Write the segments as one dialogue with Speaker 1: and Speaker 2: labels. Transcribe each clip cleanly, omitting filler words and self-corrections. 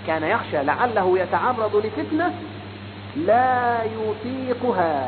Speaker 1: كان يخشى لعله يتعرض لفتنة لا يطيقها.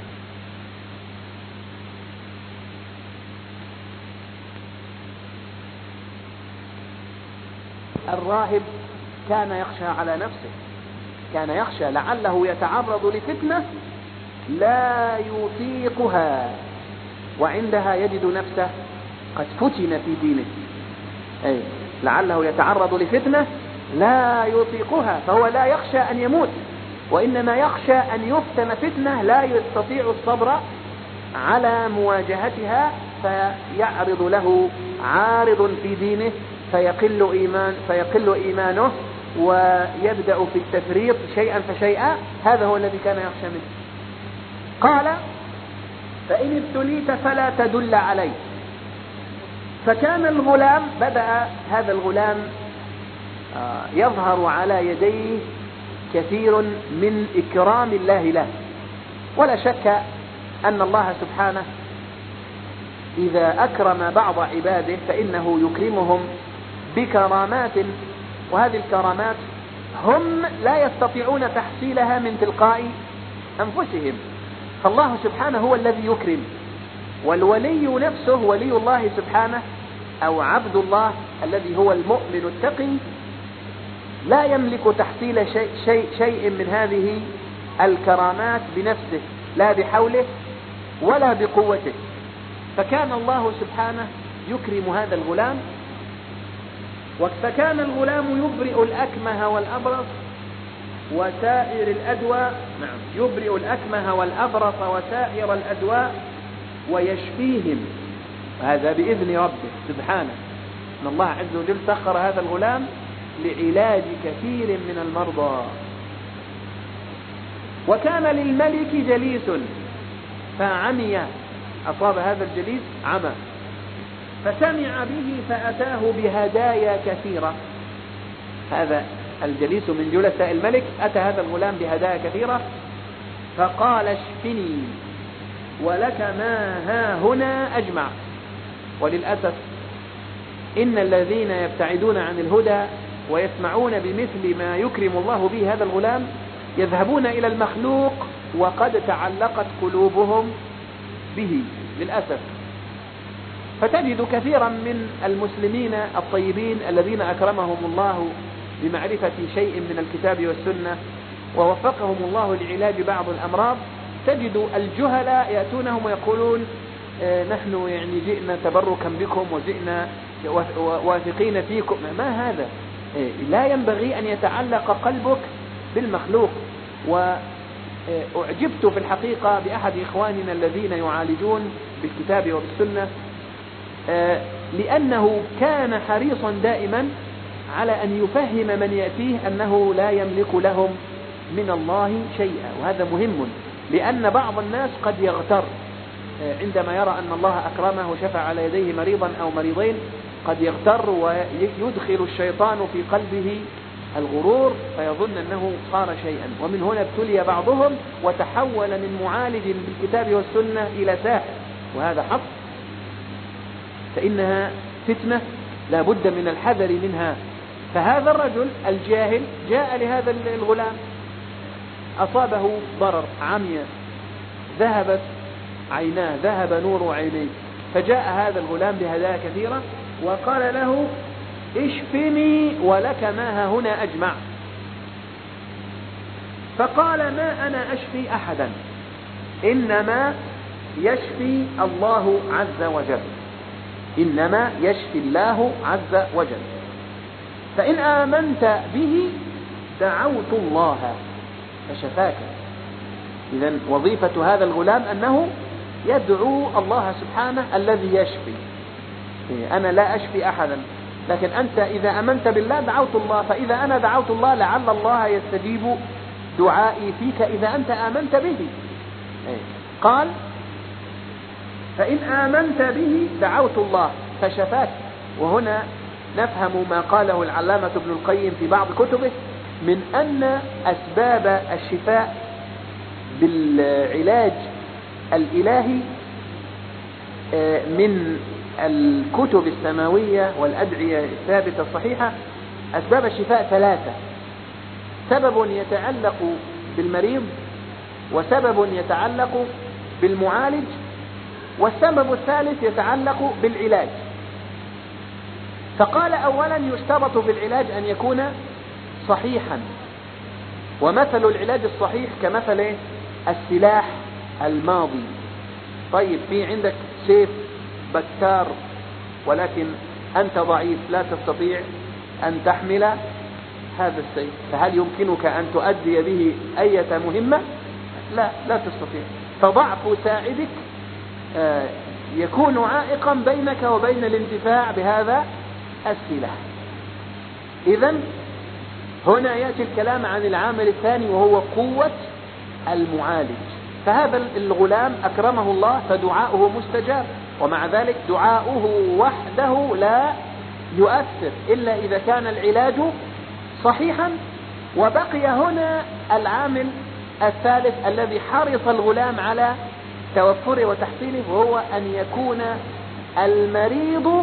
Speaker 1: الراهب كان يخشى على نفسه، كان يخشى لعله يتعرض لفتنة لا يطيقها، وعندها يجد نفسه قد فتن في دينه، أي لعله يتعرض لفتنة لا يطيقها، فهو لا يخشى أن يموت، وإنما يخشى أن يفتن فتنة لا يستطيع الصبر على مواجهتها، فيعرض له عارض في دينه فيقل إيمانه ويبدأ في التفريط شيئا فشيئا. هذا هو الذي كان يخشى منه. قال: فإن ابتليت فلا تدل عليه. فكان الغلام، بدأ هذا الغلام يظهر على يديه كثير من إكرام الله له، ولا شك أن الله سبحانه إذا أكرم بعض عباده فإنه يكرمهم بكرامات، وهذه الكرامات هم لا يستطيعون تحصيلها من تلقاء أنفسهم، فالله سبحانه هو الذي يكرم. والولي نفسه ولي الله سبحانه أو عبد الله الذي هو المؤمن التقي لا يملك تحصيل شيء من هذه الكرامات بنفسه، لا بحوله ولا بقوته. فكان الله سبحانه يكرم هذا الغلام، فكان الغلام يبرئ الأكمه والأبرص وسائر الأدواء، يبرئ الأكمه والأبرص وسائر الأدواء ويشفيهم، هذا بإذن ربه سبحانه. أن الله عز وجل سخر هذا الغلام لعلاج كثير من المرضى. وكان للملك جليس فعمي، أصاب هذا الجليس عمى، فسمع به فأتاه بهدايا كثيرة. هذا الجليس من جلساء الملك أتى هذا الغلام بهدايا كثيرة، فقال: اشفني ولك ما ها هنا أجمع. وللأسف إن الذين يبتعدون عن الهدى ويسمعون بمثل ما يكرم الله به هذا الغلام يذهبون إلى المخلوق وقد تعلقت قلوبهم به للأسف. فتجد كثيرا من المسلمين الطيبين الذين أكرمهم الله بمعرفة شيء من الكتاب والسنة ووفقهم الله لعلاج بعض الأمراض، تجد الجهلاء يأتونهم ويقولون: نحن يعني جئنا تبركا بكم وجئنا واثقين فيكم. ما هذا؟ لا ينبغي أن يتعلق قلبك بالمخلوق. وأعجبت في الحقيقة بأحد إخواننا الذين يعالجون بالكتاب وبالسنة، لأنه كان حريصا دائما على أن يفهم من يأتيه أنه لا يملك لهم من الله شيئا، وهذا مهم، لأن بعض الناس قد يغتر عندما يرى أن الله أكرمه وشفع على يديه مريضا أو مريضين، قد يغتر ويدخل الشيطان في قلبه الغرور فيظن أنه صار شيئا. ومن هنا ابتلي بعضهم وتحول من معالج بالكتاب والسنة إلى ساحر، وهذا حق، فإنها فتنة لا بد من الحذر منها. فهذا الرجل الجاهل جاء لهذا الغلام، أصابه ضرر، عمي، ذهبت عيناه، ذهب نور عينيه، فجاء هذا الغلام بهدايا كثيرة وقال له: اشفني ولك ما هنا أجمع. فقال: ما أنا أشفي أحدا، إنما يشفي الله عز وجل، إنما يشفي الله عز وجل، فإن آمنت به دعوت الله فشفاك. إذن وظيفة هذا الغلام أنه يدعو الله سبحانه الذي يشفي. أنا لا أشفي أحدا، لكن أنت إذا آمنت بالله دعوت الله، فإذا أنا دعوت الله لعل الله يستجيب دعائي فيك إذا أنت آمنت به. قال: فإن آمنت به دعوت الله فشفاك. وهنا نفهم ما قاله العلامة ابن القيم في بعض كتبه من أن أسباب الشفاء بالعلاج الإلهي من الكتب السماوية والأدعية الثابتة الصحيحة، أسباب الشفاء ثلاثة. سبب يتعلق بالمريض، وسبب يتعلق بالمعالج، والسبب الثالث يتعلق بالعلاج. فقال أولا يشترط في العلاج أن يكون صحيحا، ومثل العلاج الصحيح كمثل السلاح الماضي. طيب في عندك سيف بتار ولكن أنت ضعيف لا تستطيع أن تحمل هذا السيف، فهل يمكنك أن تؤدي به أي مهمة؟ لا تستطيع. فضعف ساعدك يكون عائقا بينك وبين الانتفاع بهذا السلاح. إذن هنا يأتي الكلام عن العامل الثاني وهو قوة المعالج. فهذا الغلام أكرمه الله فدعاؤه مستجاب، ومع ذلك دعاؤه وحده لا يؤثر إلا إذا كان العلاج صحيحا. وبقي هنا العامل الثالث الذي حرص الغلام على توفره وتحصيله، وهو أن يكون المريض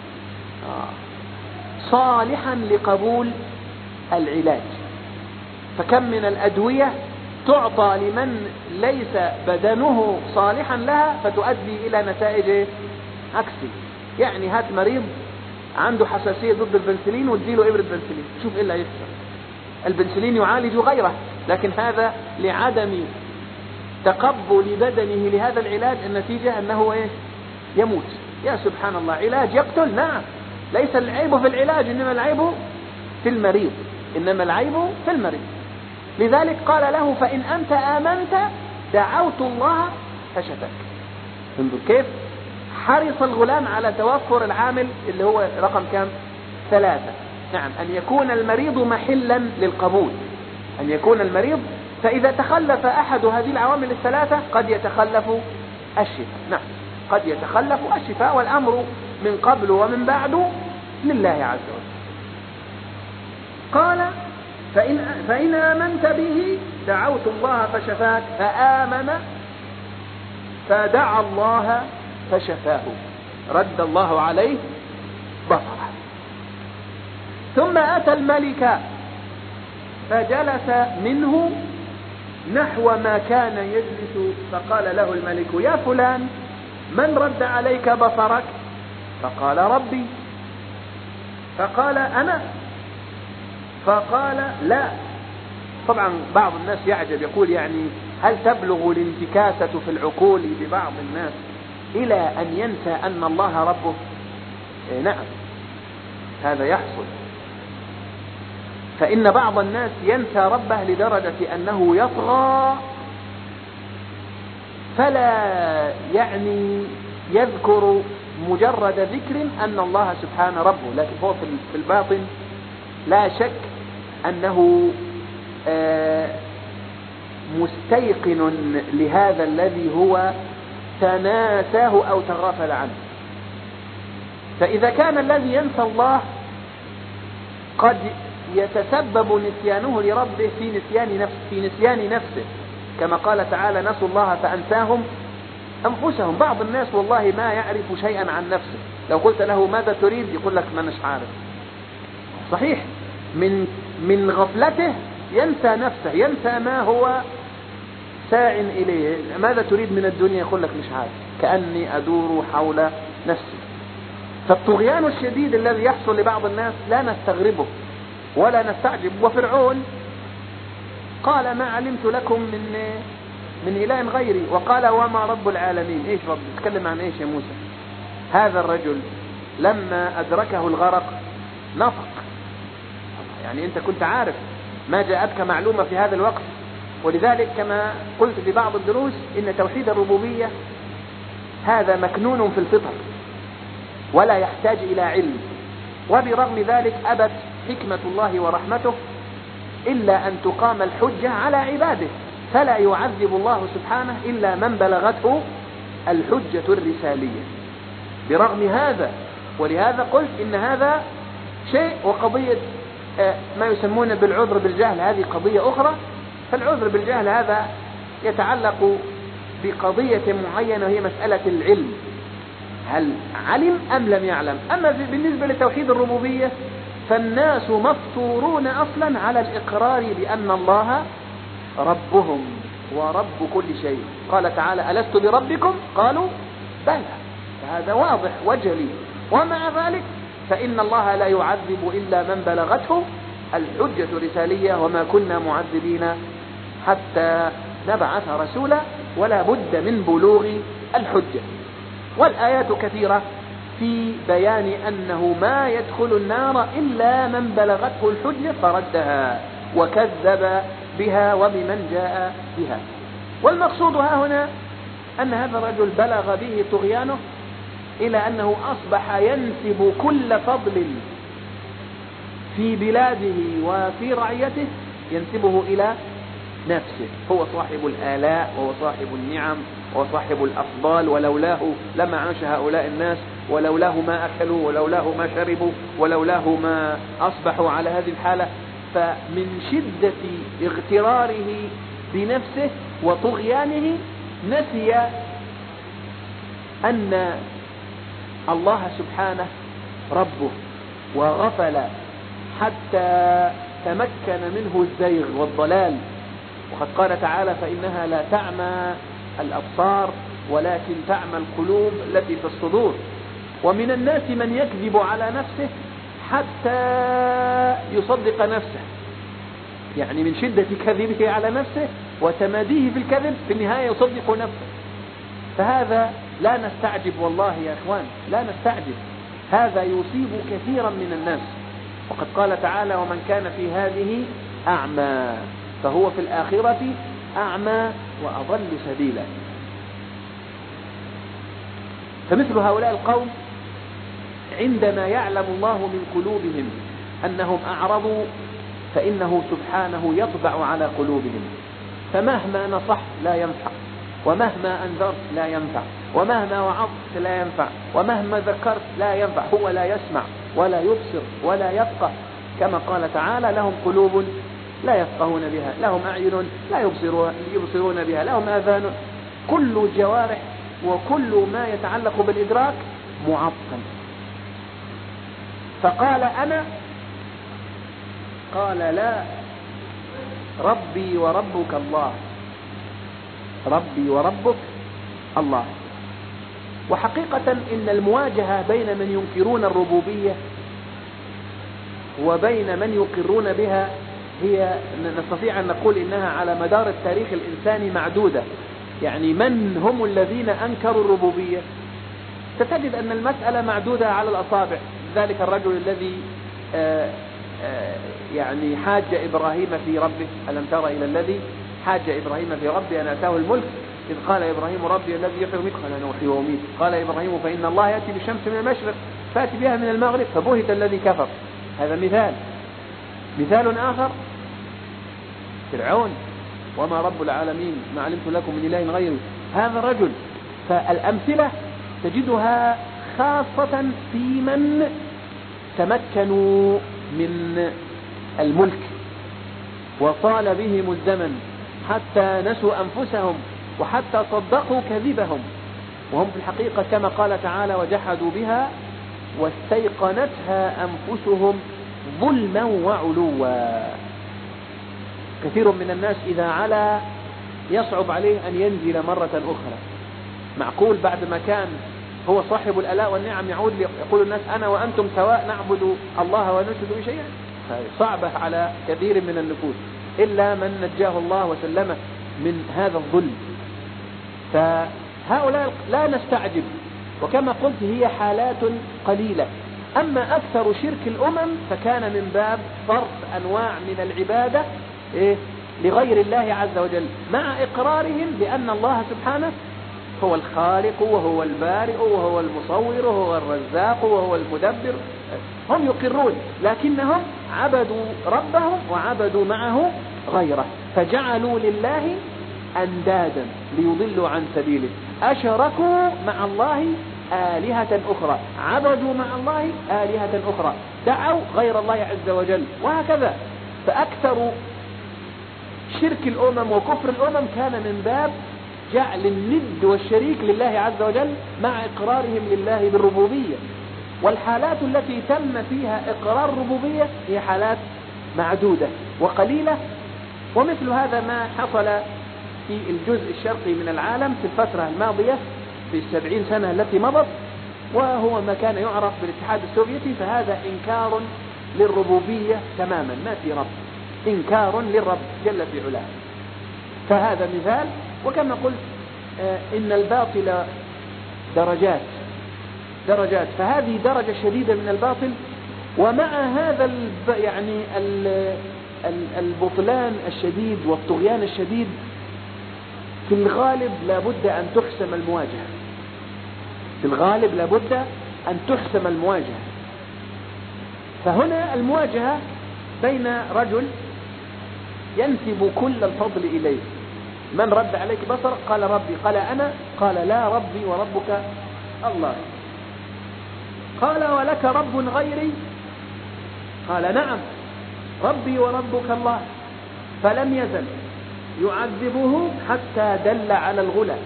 Speaker 1: صالحا لقبول العلاج. فكم من الأدوية تعطى لمن ليس بدنه صالحا لها فتؤدي إلى نتائج عكسية. يعني هات مريض عنده حساسية ضد البنسلين واديله إبرة بنسلين، شوف إيه اللي يحصل. البنسلين يعالج غيره، لكن هذا لعدم تقبل بدنه لهذا العلاج النتيجة أنه يموت. يا سبحان الله، علاج يقتل. نعم، ليس العيب في العلاج، إنما العيب في المريض، إنما العيب في المريض. لذلك قال له فإن أنت آمنت دعوت الله فشفاك. انظر كيف حرص الغلام على توفر العامل اللي هو رقم كام؟ 3. نعم، أن يكون المريض محلا للقبول، أن يكون المريض. فإذا تخلف أحد هذه العوامل الثلاثة قد يتخلف الشفاء. نعم، قد يتخلف الشفاء، والأمر من قبل ومن بعد لله عز وجل. قال فإن آمنت به دعوت الله فشفاك، فآمن فدعا الله فشفاه، رد الله عليه بصره. ثم أتى الملك فجلس منه نحو ما كان يجلس، فقال له الملك يا فلان من رد عليك بصرك؟ فقال ربي. فقال أنا. فقال لا. طبعا بعض الناس يعجب يقول يعني هل تبلغ الانتكاسة في العقول ببعض الناس إلى أن ينسى أن الله ربه؟ نعم، هذا يحصل. فإن بعض الناس ينسى ربه لدرجة أنه يطغى، فلا يعني يذكر مجرد ذكر أن الله سبحانه ربه، لكن هو في الباطن لا شك أنه مستيقن لهذا الذي هو تناساه أو تغافل عنه. فإذا كان الذي ينسى الله قد يتسبب نسيانه لربه في نسيان نفسه، كما قال تعالى نسوا الله فأنساهم أنفسهم. بعض الناس والله ما يعرف شيئا عن نفسه، لو قلت له ماذا تريد يقول لك ما نش عارف. صحيح، من غفلته ينسى نفسه، ينسى ما هو ساع إليه. ماذا تريد من الدنيا يقول لك مش عارف، كأني أدور حول نفسي. فالطغيان الشديد الذي يحصل لبعض الناس لا نستغربه ولا نستعجب. وفرعون قال ما علمت لكم من إله غيري، وقال وما رب العالمين. إيش رب؟ تتكلم عن إيش يا موسى؟ هذا الرجل لما أدركه الغرق نطق. يعني أنت كنت عارف، ما جاءتك معلومة في هذا الوقت. ولذلك كما قلت في بعض الدروس إن توحيد الربوبية هذا مكنون في الفطر ولا يحتاج إلى علم. وبرغم ذلك أبت حكمة الله ورحمته إلا أن تقام الحجة على عباده، فلا يعذب الله سبحانه إلا من بلغته الحجة الرسالية برغم هذا. ولهذا قلت إن هذا شيء، وقضية ما يسمون بالعذر بالجهل هذه قضية أخرى. فالعذر بالجهل هذا يتعلق بقضية معينة وهي مسألة العلم، هل علم أم لم يعلم. أما بالنسبة لتوحيد الربوبية فالناس مفطورون أصلا على الإقرار بأن الله ربهم ورب كل شيء. قال تعالى: ألست بربكم؟ قالوا: بلى. هذا واضح وجلي. ومع ذلك فإن الله لا يعذب إلا من بلغته الحجة الرسالية، وما كنا معذبين حتى نبعث رسولا، ولا بد من بلوغ الحجة. والآيات كثيرة في بيان أنه ما يدخل النار إلا من بلغته الحجة فردها وكذب بها وبمن جاء بها. والمقصود ها هنا أن هذا الرجل بلغ به طغيانه إلى أنه أصبح ينسب كل فضل في بلاده وفي رعيته ينسبه إلى نفسه. هو صاحب الآلاء، وهو صاحب النعم، وهو صاحب الأفضال، ولولاه لما عاش هؤلاء الناس، ولولاه ما أكلوا، ولولاه ما شربوا، ولولاه ما أصبحوا على هذه الحالة. فمن شدة اغتراره بنفسه وطغيانه نسي أن الله سبحانه ربه، وغفل حتى تمكن منه الزيغ والضلال. وقد قال تعالى: فإنها لا تعمى الأبصار ولكن تعمى القلوب التي في الصدور. ومن الناس من يكذب على نفسه حتى يصدق نفسه، يعني من شدة كذبه على نفسه وتماديه في الكذب في النهاية يصدق نفسه. فهذا لا نستعجب، والله يا إخوان لا نستعجب، هذا يصيب كثيرا من الناس. وقد قال تعالى: ومن كان في هذه أعمى فهو في الآخرة أعمى وأضل سبيلا. فمثل هؤلاء القوم عندما يعلم الله من قلوبهم أنهم أعرضوا فإنه سبحانه يطبع على قلوبهم، فمهما نصحت لا ينفع، ومهما أنذرت لا ينفع، ومهما وعظت لا ينفع، ومهما ذكرت لا ينفع. هو لا يسمع ولا يبصر ولا يفقه، كما قال تعالى: لهم قلوب لا يفقهون بها، لهم أعين لا يبصرون بها، لهم آذان. كل الجوارح وكل ما يتعلق بالإدراك معطل. فقال: أنا، قال: لا، ربي وربك الله، ربي وربك الله. وحقيقة إن المواجهة بين من ينكرون الربوبية وبين من يقرون بها هي نستطيع أن نقول إنها على مدار التاريخ الإنساني معدودة. يعني من هم الذين أنكروا الربوبية؟ ستجد أن المسألة معدودة على الأصابع. ذلك الرجل الذي يعني حاج إبراهيم في ربه: ألم تر إلى الذي حاج إبراهيم في ربه أن آتاه الملك إذ قال إبراهيم: ربي الذي يحيي ويميت قال: أنا أحيي وأميت. قال إبراهيم: فإن الله يأتي بالشمس من المشرق فأتي بها من المغرب فبهت الذي كفر. هذا مثال آخر: فرعون: وما رب العالمين ما علمت لكم من إله غيري. هذا الرجل. فالأمثلة تجدها خاصة في من تمكنوا من الملك وطال بهم الزمن حتى نسوا أنفسهم وحتى صدقوا كذبهم، وهم في الحقيقة كما قال تعالى: وجحدوا بها واستيقنتها أنفسهم ظلما وعلوا. كثير من الناس إذا علا يصعب عليه أن ينزل مرة أخرى. معقول بعد ما كان هو صاحب الآلاء والنعم يعود يقول الناس: أنا وأنتم سواء نعبد الله ونشرك به شيئا؟ صعبة على كثير من النفوس إلا من نجاه الله وسلمه من هذا الظلم. فهؤلاء لا نستعجب، وكما قلت هي حالات قليلة. أما أكثر شرك الأمم فكان من باب صرف أنواع من العبادة لغير الله عز وجل، مع إقرارهم بأن الله سبحانه هو الخالق وهو البارئ وهو المصور وهو الرزاق وهو المدبر. هم يقرون، لكنهم عبدوا ربهم وعبدوا معه غيره، فجعلوا لله أندادا ليضلوا عن سبيله، أشركوا مع الله آلهة أخرى، عبدوا مع الله آلهة أخرى، دعوا غير الله عز وجل، وهكذا. فأكثر شرك الأمم وكفر الأمم كان من باب جعل الند والشريك لله عز وجل مع إقرارهم لله بالربوبية. والحالات التي تم فيها إقرار الربوبية هي حالات معدودة وقليلة. ومثل هذا ما حصل في الجزء الشرقي من العالم في الفترة الماضية في 70 سنة التي مضت، وهو ما كان يعرف بالاتحاد السوفيتي، فهذا إنكار للربوبية تماما، ما في رب، إنكار للرب جل في علاه. فهذا مثال. وكما قلت إن الباطل درجات، فهذه درجة شديدة من الباطل، ومع هذا يعني البطلان الشديد والطغيان الشديد في الغالب لابد أن تحسم المواجهة، في الغالب لابد أن تحسم المواجهة. فهنا المواجهة بين رجل ينسب كل الفضل إليه، من رد عليك بصرك؟ قال ربي. قال أنا؟ قال لا، ربي وربك الله. قال ولك رب غيري؟ قال نعم، ربي وربك الله. فلم يزل يعذبه حتى دل على الغلا.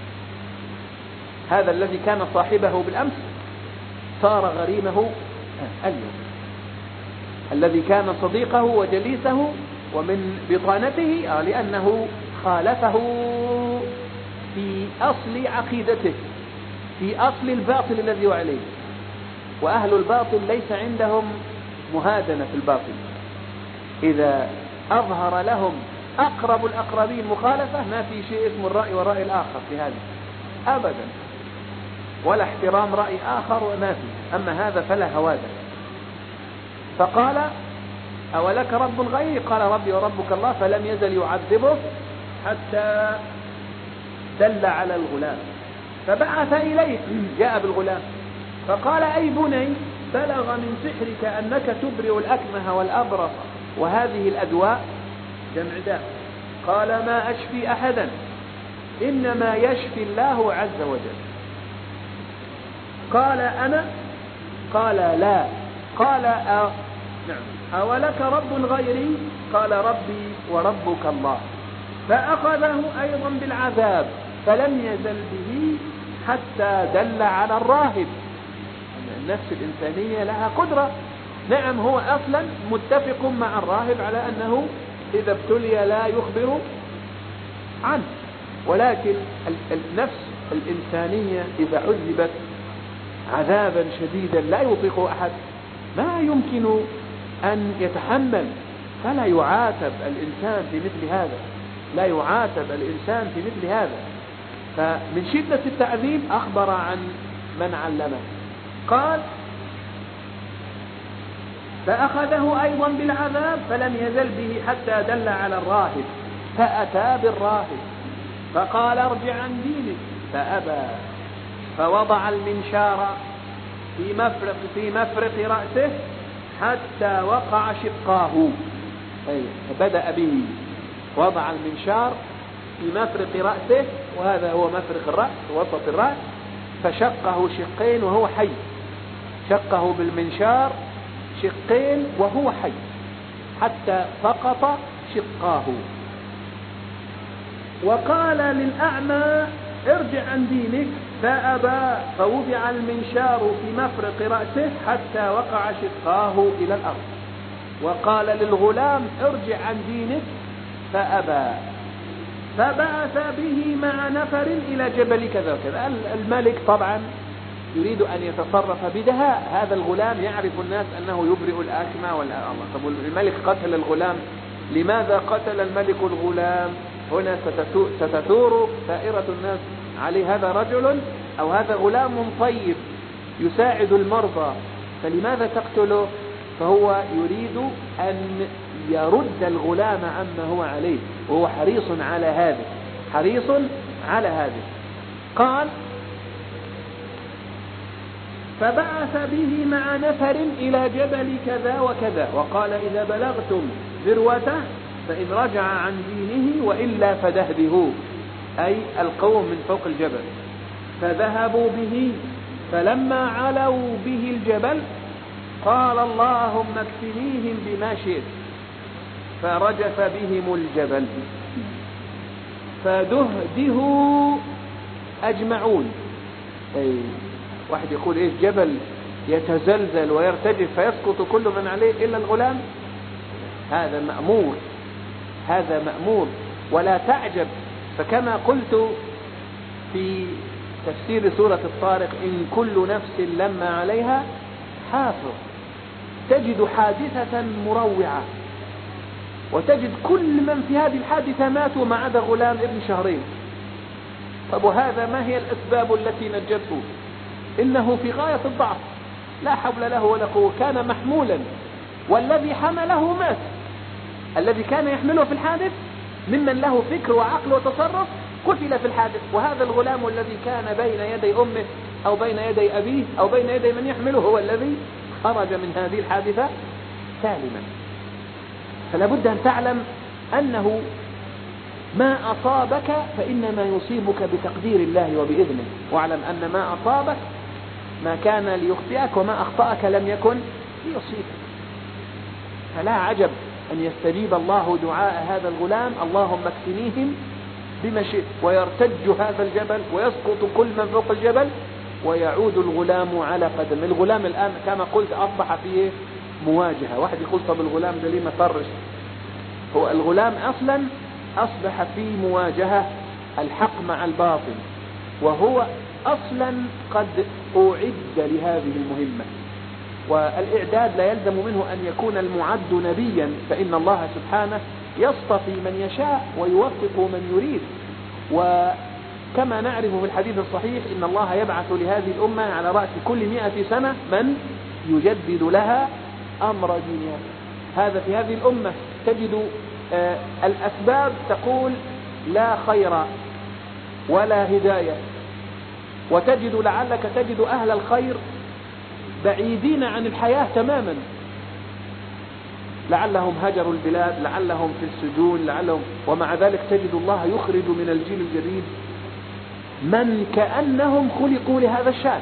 Speaker 1: هذا الذي كان صاحبه بالأمس صار غريمه اليوم، الذي كان صديقه وجليسه ومن بطانته لأنه خالفه في أصل عقيدته، في أصل الباطل الذي هو عليه. وأهل الباطل ليس عندهم مهادنة في الباطل، إذا أظهر لهم أقرب الأقربين مخالفة ما في شيء اسمه الرأي والرأي الآخر في هذا أبدا، ولا احترام رأي آخر وما في. أما هذا فلا هوادة. فقال أولك رب غيري؟ قال ربي وربك الله. فلم يزل يعذبه حتى دل على الغلام، فبعث إليه، جاء بالغلام فقال أي بني، بلغ من سحرك أنك تبرئ الأكمه والأبرص وهذه الأدواء، جمع داء. قال ما أشفي أحدا، إنما يشفي الله عز وجل. قال أنا؟ قال لا. قال نعم، أولك رب غيري؟ قال ربي وربك الله. فأخذه أيضا بالعذاب فلم يزل به حتى دل على الراهب. النفس الإنسانية لها قدرة. نعم، هو أصلا متفق مع الراهب على أنه إذا ابتلي لا يخبر عنه، ولكن النفس الإنسانية إذا عذبت عذابا شديدا لا يطيقه أحد ما يمكن أن يتحمل، فلا يعاتب الإنسان في مثل هذا، لا يعاتب الإنسان في مثل هذا. فمن شدة التعذيب أخبر عن من علمه. قال فأخذه أيضا بالعذاب فلم يزل به حتى دل على الراهب، فأتى بالراهب فقال ارجع عن دينك، فأبى، فوضع المنشار في مفرق رأسه حتى وقع شقاه. فبدأ به، وضع المنشار في مفرق رأسه، وهذا هو مفرق الرأس وسط الرأس، فشقه شقين وهو حي، شقه بالمنشار شقين وهو حي حتى سقط شقاه. وقال للأعمى ارجع عن دينك، فأبى، فوضع المنشار في مفرق رأسه حتى وقع شقاه إلى الأرض. وقال للغلام ارجع عن دينك، فأبى، فبعث به مع نفر إلى جبل كذا وكذا. الملك طبعا يريد أن يتصرف بدهاء، هذا الغلام يعرف الناس أنه يبرئ الأكمى والأعمى. طب الملك قتل الغلام، لماذا قتل الملك الغلام؟ هنا ستثور سائرة الناس عليه، هذا رجل أو هذا غلام طيب يساعد المرضى، فلماذا تقتله؟ فهو يريد أن يرد الغلام عما هو عليه، وهو حريص على هذا، حريص على هذا. قال فبعث به مع نفر إلى جبل كذا وكذا، وقال إذا بلغتم ذروته فإن رجع عن دينه وإلا فدهبهوه، أي القوم من فوق الجبل. فذهبوا به، فلما علوا به الجبل قال اللهم اكفنيهم بما شئت، فرجف بهم الجبل فدهدهوا أجمعون. واحد يقول إيش جبل يتزلزل ويرتجف فيسقط كل من عليه إلا الغلام؟ هذا مأمور، هذا مأمور. ولا تعجب، فكما قلت في تفسير سورة الطارق: إن كل نفس لما عليها حافظ، تجد حادثة مروعة، وتجد كل من في هذه الحادثة ماتوا ما عدا غلام ابن شهرين. طب وهذا ما هي الأسباب التي نجته؟ إنه في غاية الضعف، لا حول له ولا قوة، كان محمولا، والذي حمله مات. الذي كان يحمله في الحادث ممن له فكر وعقل وتصرف قتل في الحادث، وهذا الغلام الذي كان بين يدي أمه أو بين يدي أبيه أو بين يدي من يحمله هو الذي خرج من هذه الحادثة سالما. فلا بد أن تعلم أنه ما أصابك فإنما يصيبك بتقدير الله وبإذنه، واعلم أن ما أصابك ما كان ليخطئك وما أخطأك لم يكن ليصيبك. فلا عجب أن يستجيب الله دعاء هذا الغلام: اللهم اكفنيهم بما شئت، ويرتج هذا الجبل ويسقط كل من فوق الجبل ويعود الغلام على قدم. الغلام الآن كما قلت أصبح فيه مواجهة. واحد يقول: طب الغلام ده ليه ما فرش؟ هو الغلام أصلا أصبح في مواجهة الحق مع الباطل، وهو أصلا قد أعد لهذه المهمة. والإعداد لا يلزم منه أن يكون المعد نبيا، فإن الله سبحانه يصطفي من يشاء ويوفق من يريد. وكما نعرف في الحديث الصحيح إن الله يبعث لهذه الأمة على رأس كل 100 سنة من يجدد لها أمر دينها. هذا في هذه الأمة تجد الأسباب تقول لا خير ولا هداية، وتجد لعلك تجد أهل الخير بعيدين عن الحياة تماما، لعلهم هجروا البلاد، لعلهم في السجون، لعلهم، ومع ذلك تجد الله يخرج من الجيل الجديد من كأنهم خلقوا لهذا الشأن،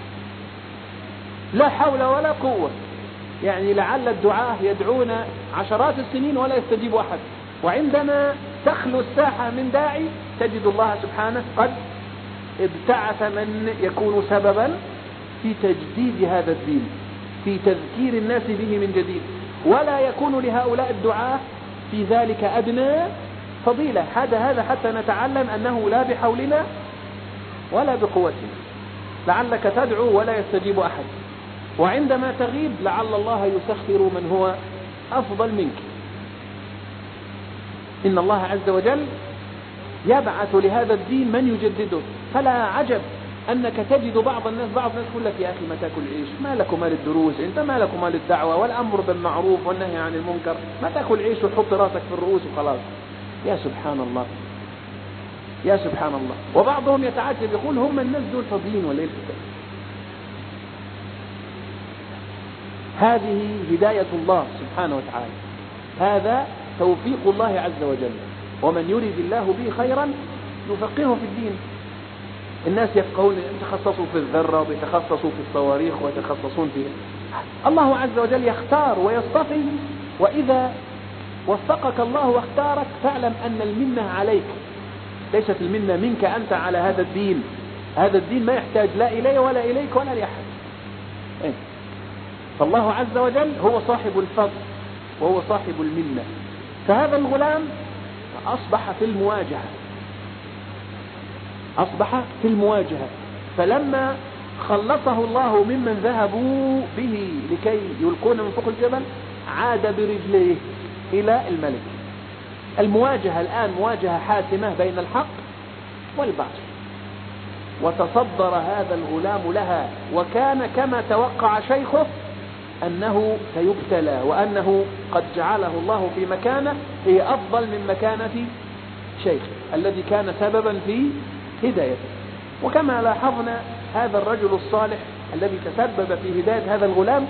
Speaker 1: لا حول ولا قوة. يعني لعل الدعاة يدعون عشرات السنين ولا يستجيب أحد، وعندما تخلو الساحة من داعي تجد الله سبحانه قد ابتعث من يكون سببا في تجديد هذا الدين، في تذكير الناس به من جديد. ولا يكون لهؤلاء الدعاة في ذلك أدنى فضيلة. هذا حتى نتعلم أنه لا بحولنا ولا بقوتنا. لعلك تدعو ولا يستجيب أحد، وعندما تغيب لعل الله يسخر من هو أفضل منك. إن الله عز وجل يبعث لهذا الدين من يجدده. فلا عجب أنك تجد بعض الناس يقول لك: يا أخي ما تأكل عيش، ما لك مال الدروس، أنت ما لك مال الدعوة والأمر بالمعروف والنهي عن المنكر، ما تأكل عيش وتحط راسك في الرؤوس وخلاص. يا سبحان الله، يا سبحان الله. وبعضهم يتعجب يقول: هم الناس دول فاضيين ولا إيه؟ هذه هداية الله سبحانه وتعالى، هذا توفيق الله عز وجل. ومن يريد الله به خيرا يفقهه في الدين. الناس يفقهون، يتخصصوا في الذرة ويتخصصوا في الصواريخ ويتخصصون في الله عز وجل يختار ويصطفي. وإذا وفقك الله واختارك فاعلم أن المنة عليك، ليست المنة منك أنت على هذا الدين. هذا الدين ما يحتاج لا إلي ولا إليك ولا لأحد. فالله عز وجل هو صاحب الفضل وهو صاحب المنة. فهذا الغلام أصبح في المواجهة، أصبح في المواجهة. فلما خلصه الله ممن ذهبوا به لكي يلقون من فوق الجبل عاد برجليه إلى الملك. المواجهة الآن مواجهة حاسمة بين الحق والباطل، وتصدر هذا الغلام لها، وكان كما توقع شيخه أنه سيبتلى، وأنه قد جعله الله في مكانة هي أفضل من مكانة شيخه الذي كان سببا في هدايته. وكما لاحظنا هذا الرجل الصالح الذي تسبب في هداية هذا الغلام.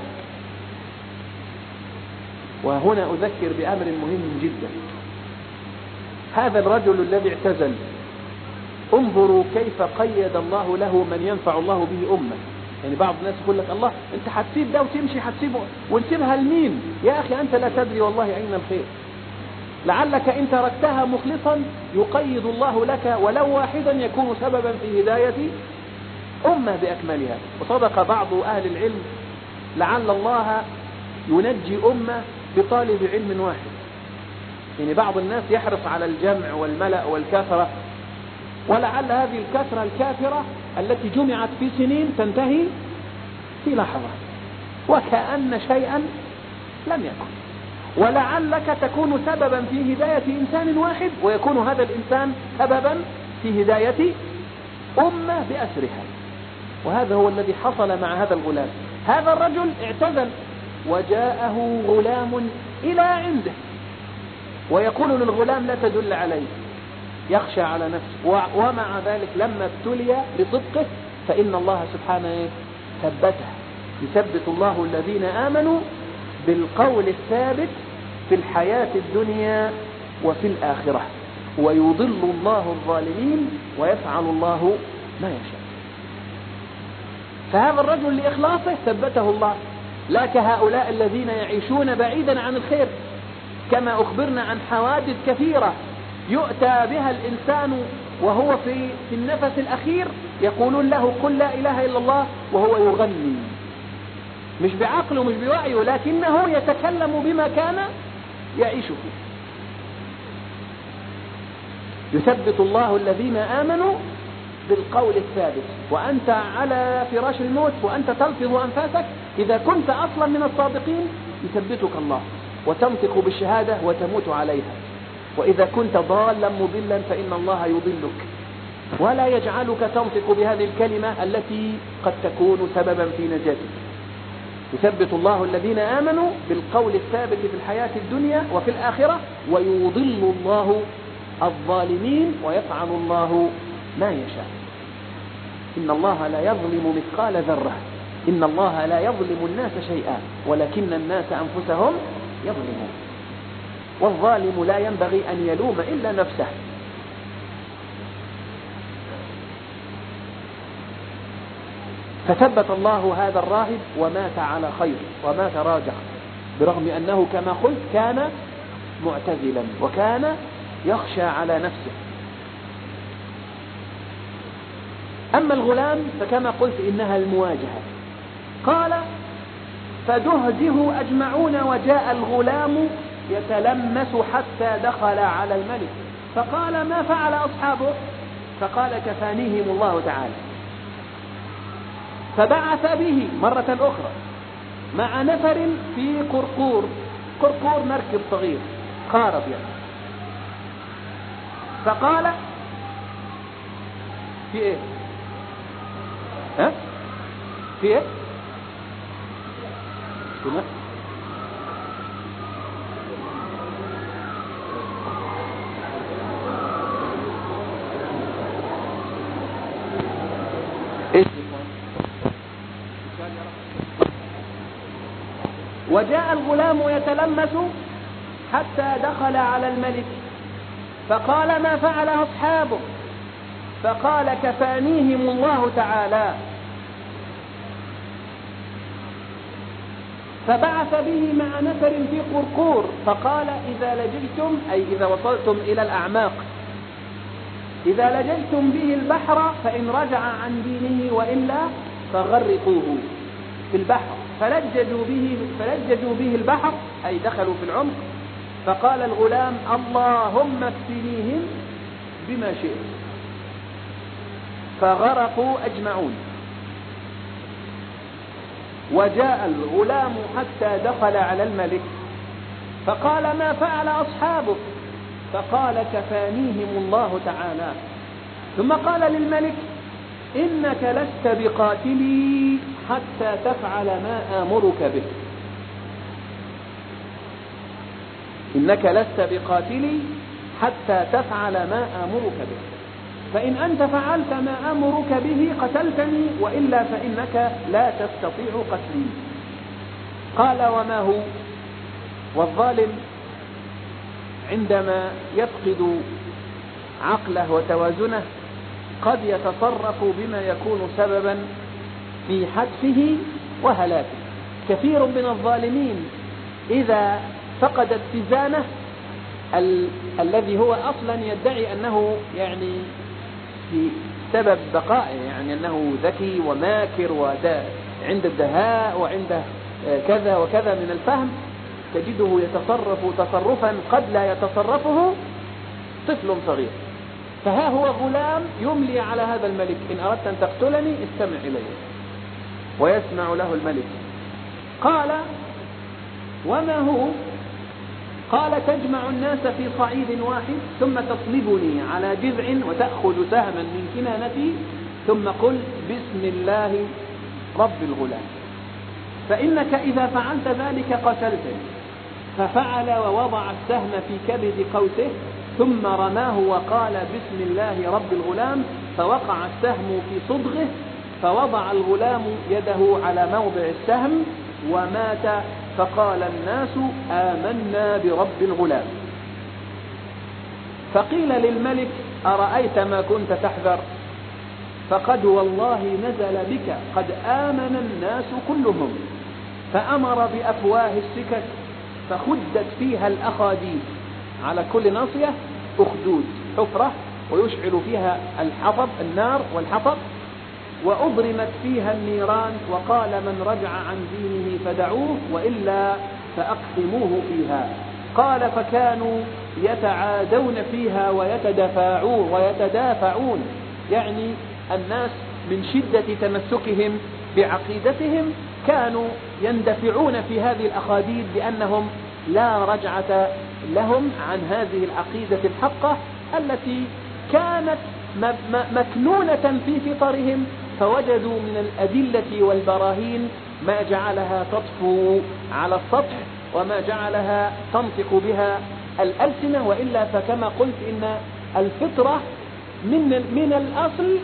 Speaker 1: وهنا أذكر بأمر مهم جدا. هذا الرجل الذي اعتزل، انظروا كيف قيد الله له من ينفع الله به أمة. يعني بعض الناس يقول لك: الله انت حتسيب ده وتمشي، حتسيبه ونسيبها لمين؟ يا أخي أنت لا تدري والله أين الخير. لعلك إن تركتها مخلصا يقيد الله لك ولو واحدا يكون سببا في هداية أمة بأكملها. وصدق بعض أهل العلم لعل الله ينجي أمة بطالب علم واحد. يعني بعض الناس يحرص على الجمع والملأ والكثرة، ولعل هذه الكثرة الكافرة التي جمعت في سنين تنتهي في لحظة وكأن شيئا لم يكن. ولعلك تكون سببا في هداية إنسان واحد، ويكون هذا الإنسان سببا في هداية أمة بأسرها. وهذا هو الذي حصل مع هذا الغلام. هذا الرجل اعتزل وجاءه غلام إلى عنده، ويقول للغلام لا تدل عليه، يخشى على نفسه. ومع ذلك لما ابتلي بصدقه فإن الله سبحانه ثبته. يثبت الله الذين آمنوا بالقول الثابت في الحياة الدنيا وفي الآخرة، ويضل الله الظالمين ويفعل الله ما يشاء. فهذا الرجل لإخلاصه ثبته الله، لا كهؤلاء الذين يعيشون بعيدا عن الخير، كما أخبرنا عن حوادث كثيرة يؤتى بها الإنسان وهو في النفس الأخير، يقولون له قل لا إله إلا الله وهو يغني، مش بعقله مش بوعيه، لكنه يتكلم بما كان يعيش فيه. يثبت الله الذين آمنوا بالقول الثابت. وأنت على فراش الموت وأنت تلفظ أنفاسك، إذا كنت أصلا من الصادقين يثبتك الله وتنطق بالشهادة وتموت عليها. وإذا كنت ضالا مضلا فإن الله يضلك ولا يجعلك تنطق بهذه الكلمة التي قد تكون سببا في نجاتك. يثبت الله الذين آمنوا بالقول الثابت في الحياة الدنيا وفي الآخرة، ويضل الله الظالمين ويفعل الله ما يشاء. إن الله لا يظلم مثقال ذرة، إن الله لا يظلم الناس شيئا ولكن الناس أنفسهم يظلمون. والظالم لا ينبغي أن يلوم إلا نفسه. فثبت الله هذا الراهب ومات على خير ومات راجع، برغم أنه كما قلت كان معتزلا وكان يخشى على نفسه. أما الغلام فكما قلت إنها المواجهة. قال فدهده أجمعون وجاء الغلام يتلمس حتى دخل على الملك فقال ما فعل أصحابه؟ فقال كفانيهم الله تعالى. فبعث به مرة أخرى مع نفر في قرقور مركب صغير خارب يعني. فقال في ايه؟ ها؟ في ايه؟ شنو؟ وجاء الغلام يتلمس حتى دخل على الملك فقال ما فعل أصحابه؟ فقال كفانيهم الله تعالى. فبعث به مع نفر في قرقور فقال إذا لججتم أي إذا وصلتم إلى الأعماق، إذا لججتم به البحر فإن رجع عن دينه وإلا فغرقوه في البحر. فلججوا به البحر أي دخلوا في العمق. فقال الغلام اللهم اكفنيهم بما شئت، فغرقوا أجمعون. وجاء الغلام حتى دخل على الملك فقال ما فعل أصحابك؟ فقال كفانيهم الله تعالى. ثم قال للملك إنك لست بقاتلي حتى تفعل ما آمرك به، إنك لست بقاتلي حتى تفعل ما آمرك به، فإن أنت فعلت ما آمرك به قتلتني وإلا فإنك لا تستطيع قتلي. قال وما هو؟ والظالم عندما يفقد عقله وتوازنه قد يتصرف بما يكون سببا في حتفه وهلاكه. كثير من الظالمين إذا فقد اتزانه الذي هو أصلا يدعي أنه يعني في سبب بقائه، يعني أنه ذكي وماكر وعنده الدهاء وعنده كذا وكذا من الفهم، تجده يتصرف تصرفا قد لا يتصرفه طفل صغير. فها هو غلام يملي على هذا الملك: إن أردت أن تقتلني استمع إلي. ويسمع له الملك. قال: وما هو؟ قال: تجمع الناس في صعيد واحد، ثم تصلبني على جذع وتأخذ سهما من كنانتي، ثم قل بسم الله رب الغلام، فإنك إذا فعلت ذلك قتلتني. ففعل ووضع السهم في كبد قوسه، ثم رماه وقال بسم الله رب الغلام، فوقع السهم في صدغه، فوضع الغلام يده على موضع السهم ومات. فقال الناس: آمنا برب الغلام. فقيل للملك: أرأيت ما كنت تحذر؟ فقد والله نزل بك قد آمن الناس كلهم. فأمر بأفواه السكك فخدت فيها الأخاديد، على كل ناصية أخدود حفرة ويشعل فيها الحطب النار والحطب، وأضرمت فيها النيران، وقال: من رجع عن دينه فدعوه وإلا فأقسموه فيها. قال: فكانوا يتعادون فيها ويتدافعون، يعني الناس من شدة تمسكهم بعقيدتهم كانوا يندفعون في هذه الأخاديد بأنهم لا رجعة لهم عن هذه العقيدة الحقة التي كانت مكنونة في فطرهم، فوجدوا من الأدلة والبراهين ما جعلها تطفو على السطح وما جعلها تنطق بها الألسنة. وإلا فكما قلت إن الفطرة من الأصل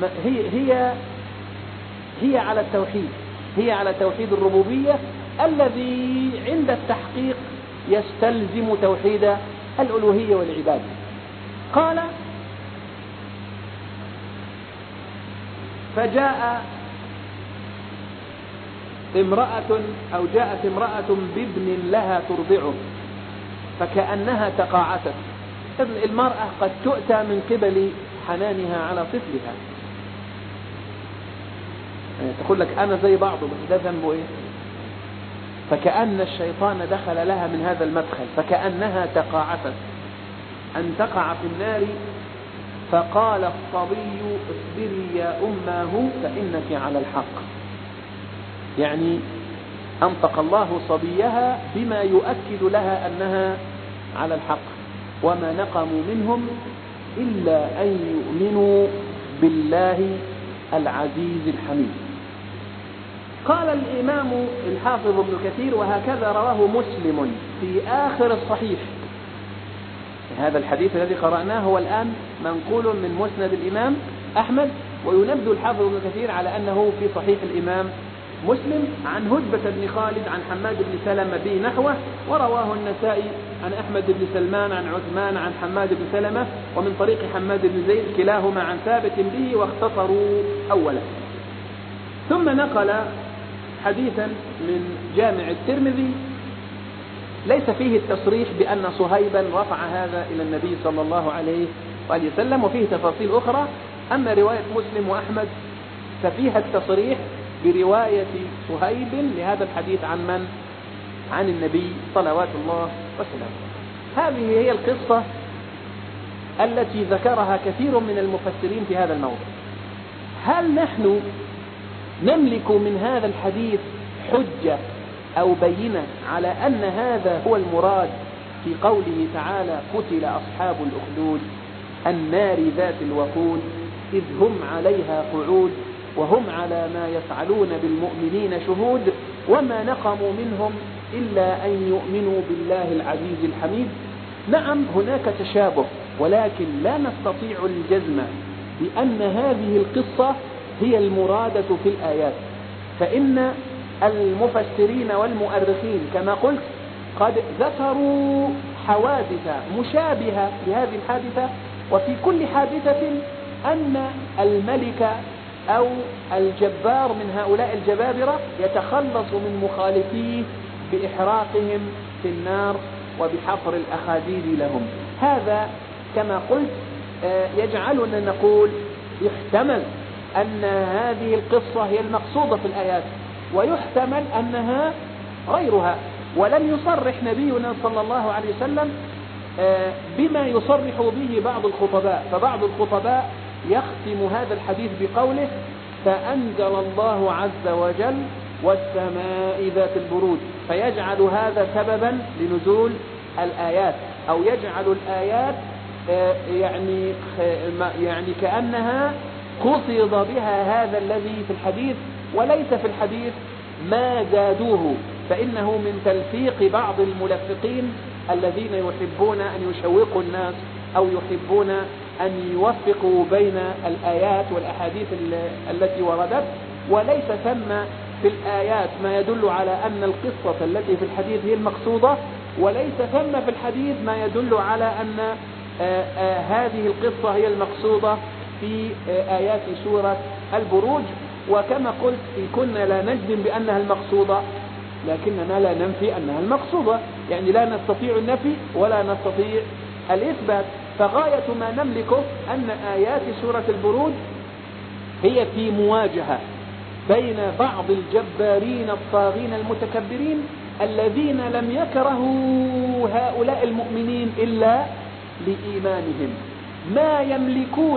Speaker 1: هي على التوحيد، هي على توحيد الربوبية الذي عند التحقيق يستلزم توحيد الألوهية والعبادة. قال: فجاءت امرأة بابن لها ترضعه فكأنها تقاعست. المرأة قد تؤتى من قبل حنانها على طفلها، تقول لك أنا زي بعضه، بس ده ذنبه إيه؟ فكأن الشيطان دخل لها من هذا المدخل، فكأنها تقاعست أن تقع في النار. فقال الصبي: اصبري يا أماه فإنك على الحق. يعني أنطق الله صبيها بما يؤكد لها أنها على الحق. وما نقموا منهم إلا أن يؤمنوا بالله العزيز الحميد. قال الإمام الحافظ ابن كثير: وهكذا رواه مسلم في آخر الصحيح. هذا الحديث الذي قرأناه هو الآن منقول من مسند الإمام أحمد، وينبذ الحافظ ابن كثير على أنه في صحيح الإمام مسلم عن هدبة بن خالد عن حماد بن سلمة به نحوه، ورواه النسائي عن أحمد بن سلمان عن عثمان عن حماد بن سلمة ومن طريق حماد بن زيد كلاهما عن ثابت به، واختصروا أولا. ثم نقل حديثا من جامع الترمذي ليس فيه التصريح بأن صهيبا رفع هذا إلى النبي صلى الله عليه وآله وسلم، وفيه تفاصيل أخرى. أما رواية مسلم وأحمد ففيها التصريح برواية صهيب لهذا الحديث عن من؟ عن النبي صلوات الله وسلامه. هذه هي القصة التي ذكرها كثير من المفسرين في هذا الموضوع. هل نحن نملك من هذا الحديث حجة أو بينة على أن هذا هو المراد في قوله تعالى: قتل أصحاب الأخدود النار ذات الوقود إذ هم عليها قعود وهم على ما يفعلون بالمؤمنين شهود وما نقموا منهم إلا أن يؤمنوا بالله العزيز الحميد؟ نعم، هناك تشابه، ولكن لا نستطيع الجزم بأن هذه القصة هي المرادة في الآيات، فإن المفسرين والمؤرخين كما قلت قد ذكروا حوادث مشابهة لهذه الحادثة، وفي كل حادثة أن الملك أو الجبار من هؤلاء الجبابرة يتخلص من مخالفيه بإحراقهم في النار وبحفر الأخاديد لهم. هذا كما قلت يجعلنا نقول يحتمل أن هذه القصة هي المقصودة في الآيات، ويحتمل أنها غيرها. ولم يصرح نبينا صلى الله عليه وسلم بما يصرح به بعض الخطباء، فبعض الخطباء يختم هذا الحديث بقوله فأنزل الله عز وجل والسماء ذات البروج، فيجعل هذا سببا لنزول الآيات، أو يجعل الآيات يعني كأنها قصد بها هذا الذي في الحديث، وليس في الحديث ما زادوه، فإنه من تلفيق بعض الملفقين الذين يحبون أن يشوقوا الناس أو يحبون أن يوفقوا بين الآيات والأحاديث التي وردت، وليس ثم في الآيات ما يدل على أن القصة التي في الحديث هي المقصودة، وليس ثم في الحديث ما يدل على أن هذه القصة هي المقصودة في آيات سورة البروج. وكما قلت إن كنا لا نجزم بأنها المقصودة، لكننا لا ننفي أنها المقصودة، يعني لا نستطيع النفي ولا نستطيع الإثبات. فغاية ما نملكه أن آيات سورة البروج هي في مواجهة بين بعض الجبارين الطاغين المتكبرين الذين لم يكرهوا هؤلاء المؤمنين إلا لإيمانهم، ما يملكون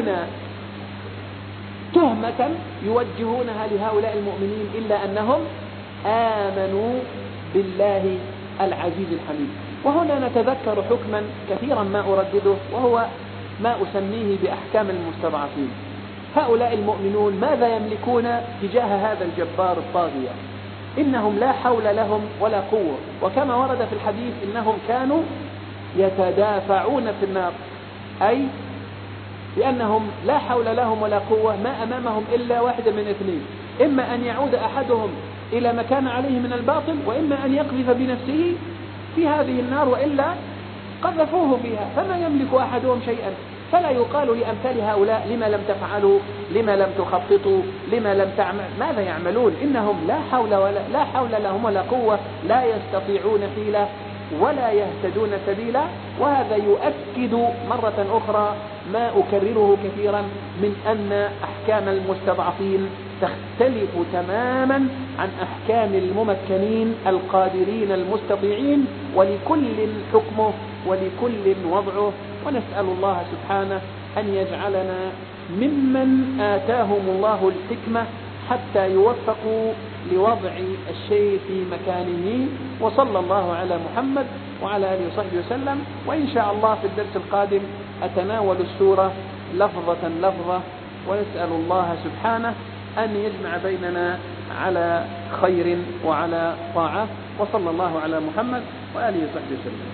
Speaker 1: تهمة يوجهونها لهؤلاء المؤمنين إلا أنهم آمنوا بالله العزيز الحميد. وهنا نتذكر حكما كثيرا ما أردده، وهو ما أسميه بأحكام المستضعفين. هؤلاء المؤمنون ماذا يملكون تجاه هذا الجبار الطاغية؟ إنهم لا حول لهم ولا قوة، وكما ورد في الحديث إنهم كانوا يتدافعون في النار، أي لأنهم لا حول لهم ولا قوة، ما أمامهم إلا واحدة من اثنين: إما أن يعود أحدهم إلى ما كان عليه من الباطل، وإما أن يقذف بنفسه في هذه النار، وإلا قذفوه فيها، فما يملك أحدهم شيئا. فلا يقال لأمثال هؤلاء لما لم تفعلوا، لما لم تخططوا، لما لم تعمل، ماذا يعملون؟ إنهم لا حول لهم ولا قوة، لا يستطيعون حيلة ولا يهتدون سبيلا. وهذا يؤكد مرة أخرى ما أكرره كثيرا من أن أحكام المستضعفين تختلف تماما عن أحكام الممكنين القادرين المستطيعين، ولكل حكمه ولكل وضعه. ونسأل الله سبحانه أن يجعلنا ممن آتاهم الله الحكمة حتى يوفقوا لوضع الشيء في مكانه. وصلى الله على محمد وعلى آله وصحبه وسلم. وإن شاء الله في الدرس القادم أتناول السورة لفظة لفظة، ونسأل الله سبحانه أن يجمع بيننا على خير وعلى طاعة. وصلى الله على محمد وآله وصحبه وسلم.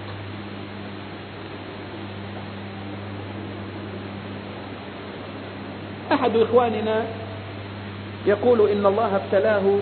Speaker 1: أحد إخواننا يقول إن الله ابتلاه.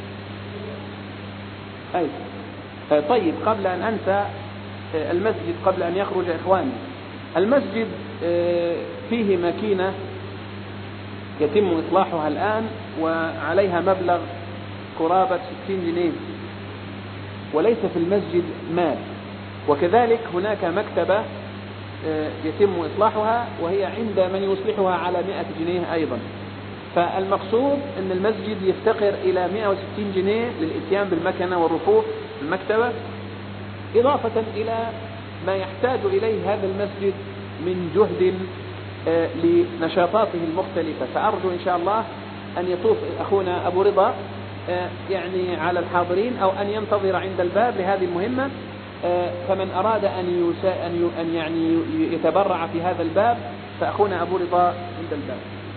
Speaker 1: طيب، قبل أن أنسى المسجد، قبل أن يخرج إخواني، المسجد فيه ماكينة يتم إصلاحها الآن، وعليها مبلغ قرابة 60 جنيه، وليس في المسجد مال. وكذلك هناك مكتبة يتم إصلاحها، وهي عند من يصلحها على 100 جنيه أيضا. فالمقصود أن المسجد يفتقر إلى 160 جنيه للإتيان بالمكنة والرفوف في المكتبة، إضافة إلى ما يحتاج إليه هذا المسجد من جهد لنشاطاته المختلفة. فأرجو إن شاء الله أن يطوف أخونا أبو رضا يعني على الحاضرين، أو أن ينتظر عند الباب لهذه المهمة. فمن أراد أن يعني يتبرع في هذا الباب، فأخونا أبو رضا عند الباب.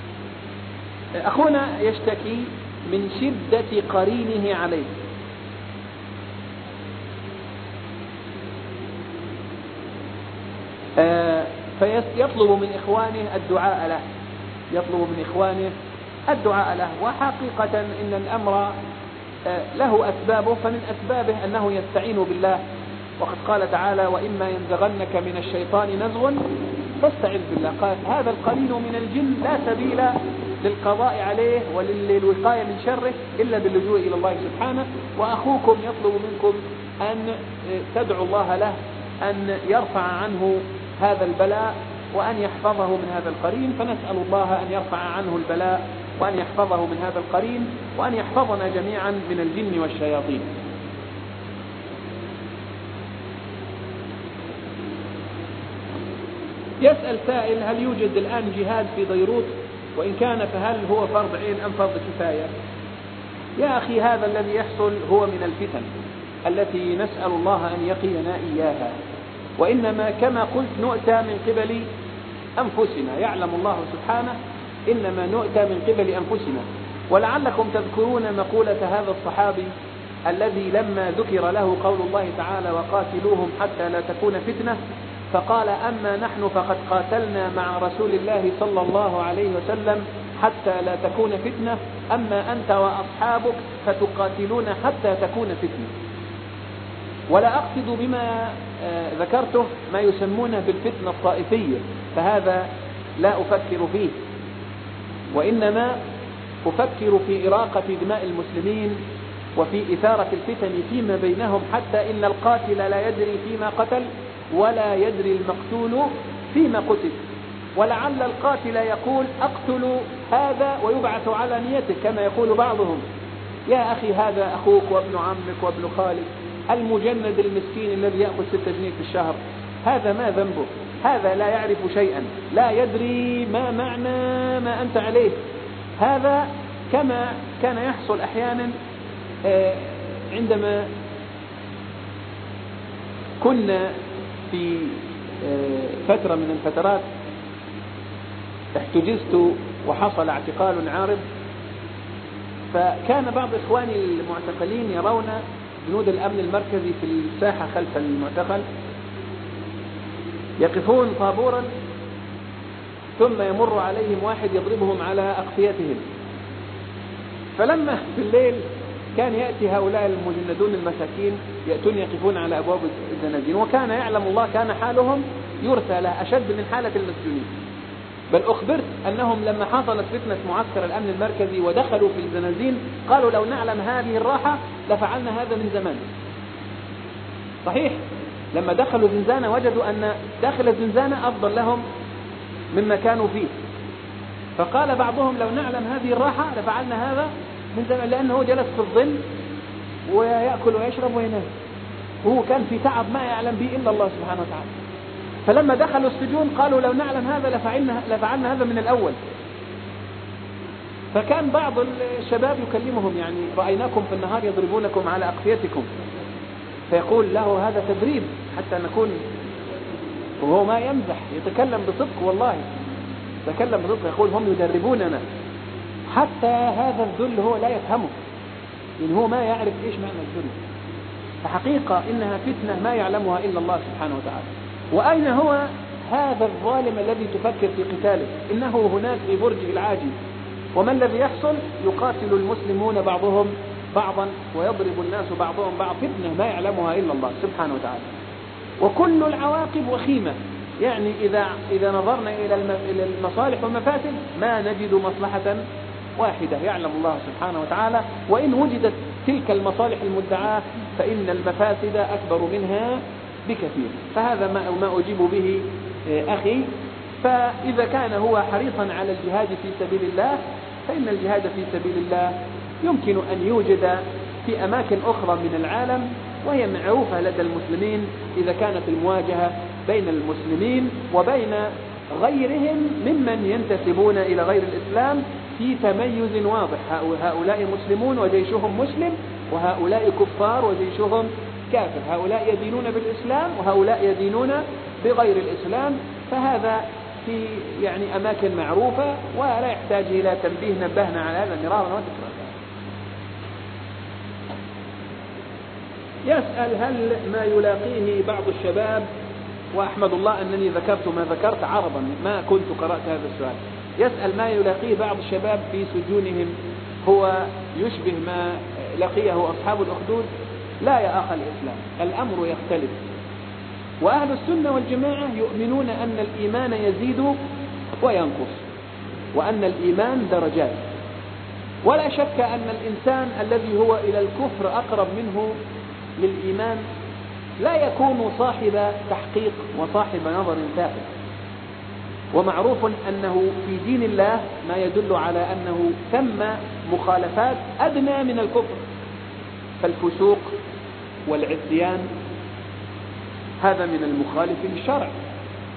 Speaker 1: أخونا يشتكي من شدة قرينه عليه، فيطلب من إخوانه الدعاء له، وحقيقة إن الأمر له أسبابه، فمن أسبابه أنه يستعين بالله، وقد قال تعالى: وإما ينزغنك من الشيطان نزغ فاستعذ بالله. قال: هذا القليل من الجن لا سبيل للقضاء عليه وللوقاية من شره إلا باللجوء إلى الله سبحانه. وأخوكم يطلب منكم أن تدعوا الله له أن يرفع عنه هذا البلاء وأن يحفظه من هذا القرين. فنسأل الله أن يرفع عنه البلاء وأن يحفظه من هذا القرين، وأن يحفظنا جميعا من الجن والشياطين. يسأل سائل: هل يوجد الآن جهاد في بيروت؟ وإن كان فهل هو فرض عين أم فرض كفاية؟ يا أخي، هذا الذي يحصل هو من الفتن التي نسأل الله أن يقينا إياها، وإنما كما قلت نؤتى من قبل أنفسنا. يعلم الله سبحانه إنما نؤتى من قبل أنفسنا. ولعلكم تذكرون مقولة هذا الصحابي الذي لما ذكر له قول الله تعالى: وقاتلوهم حتى لا تكون فتنة، فقال: أما نحن فقد قاتلنا مع رسول الله صلى الله عليه وسلم حتى لا تكون فتنة، أما أنت وأصحابك فتقاتلون حتى تكون فتنة. ولا أقصد بما ذكرته ما يسمونه بالفتنة الطائفية، فهذا لا أفكر فيه، وإنما أفكر في إراقة دماء المسلمين وفي إثارة الفتن فيما بينهم، حتى إن القاتل لا يدري فيما قتل ولا يدري المقتول فيما قتل. ولعل القاتل يقول: أقتل هذا ويبعث على نيته كما يقول بعضهم. يا أخي، هذا أخوك وابن عمك وابن خالك المجند المسكين الذي يأخذ 6 جنيه في الشهر، هذا ما ذنبه؟ هذا لا يعرف شيئا، لا يدري ما معنى ما أنت عليه. هذا كما كان يحصل أحيانا عندما كنا في فترة من الفترات احتجزت وحصل اعتقال عارض، فكان بعض إخواني المعتقلين يرون جنود الأمن المركزي في الساحة خلف المعتقل يقفون طابورا، ثم يمر عليهم واحد يضربهم على أقفيتهم. فلما في الليل كان يأتي هؤلاء المجندون المساكين يأتون يقفون على أبواب الزنازين، وكان يعلم الله كان حالهم يرثى له أشد من حالة المسجونين. بل أخبرت أنهم لما حصلت فتنة معسكر الأمن المركزي ودخلوا في الزنازين قالوا: لو نعلم هذه الراحة لفعلنا هذا من زمان. صحيح، لما دخلوا زنزانة وجدوا أن داخل الزنزانة أفضل لهم مما كانوا فيه، فقال بعضهم: لو نعلم هذه الراحة لفعلنا هذا من زمان، لأنه جلس في الظل ويأكل ويشرب وينام، وهو كان في تعب ما يعلم به إلا الله سبحانه وتعالى. فلما دخلوا السجون قالوا: لو نعلم هذا لفعلنا هذا من الأول. فكان بعض الشباب يكلمهم: يعني رأيناكم في النهار يضربونكم على أقفيتكم، فيقول له: هذا تدريب حتى نكون. وهو ما يمزح، يتكلم بصدق، والله يتكلم بصدق، يقول: هم يدربوننا. حتى هذا الذل هو لا يفهمه، يعني هو ما يعرف إيش معنى الذل. فحقيقة إنها فتنة ما يعلمها إلا الله سبحانه وتعالى. وأين هو هذا الظالم الذي تفكر في قتاله؟ إنه هناك في برجه العاجي. وما الذي يحصل؟ يقاتل المسلمون بعضهم بعضا ويضرب الناس بعضهم بعض. فتنة ما يعلمها إلا الله سبحانه وتعالى. وكل العواقب وخيمة. يعني إذا نظرنا إلى المصالح والمفاسد ما نجد مصلحة واحدة يعلم الله سبحانه وتعالى. وإن وجدت تلك المصالح المدعاة فإن المفاسد أكبر منها بكثير. فهذا ما أجيب به أخي. فإذا كان هو حريصا على الجهاد في سبيل الله فإن الجهاد في سبيل الله يمكن أن يوجد في أماكن أخرى من العالم، وهي معروفة لدى المسلمين إذا كانت المواجهة بين المسلمين وبين غيرهم ممن ينتسبون إلى غير الإسلام في تميز واضح. هؤلاء مسلمون وجيشهم مسلم، وهؤلاء كفار وجيشهم كافر. هؤلاء يدينون بالإسلام وهؤلاء يدينون بغير الإسلام. فهذا في يعني أماكن معروفة ولا يحتاج إلى تنبيه. نبهنا على هذا مرارا وتكرارا. يسأل: هل ما يلاقيه بعض الشباب، وأحمد الله أنني ذكرت ما ذكرت عرضا ما كنت قرأت هذا السؤال. يسأل: ما يلاقيه بعض الشباب في سجونهم هو يشبه ما لقيه أصحاب الأخدود؟ لا يا أخ الإسلام، الأمر يختلف. وأهل السنة والجماعة يؤمنون أن الإيمان يزيد وينقص، وأن الإيمان درجات. ولا شك أن الإنسان الذي هو إلى الكفر أقرب منه للإيمان لا يكون صاحب تحقيق وصاحب نظر ثابت. ومعروف أنه في دين الله ما يدل على أنه ثم مخالفات أدنى من الكفر، فالفسوق والعصيان هذا من المخالف للشرع.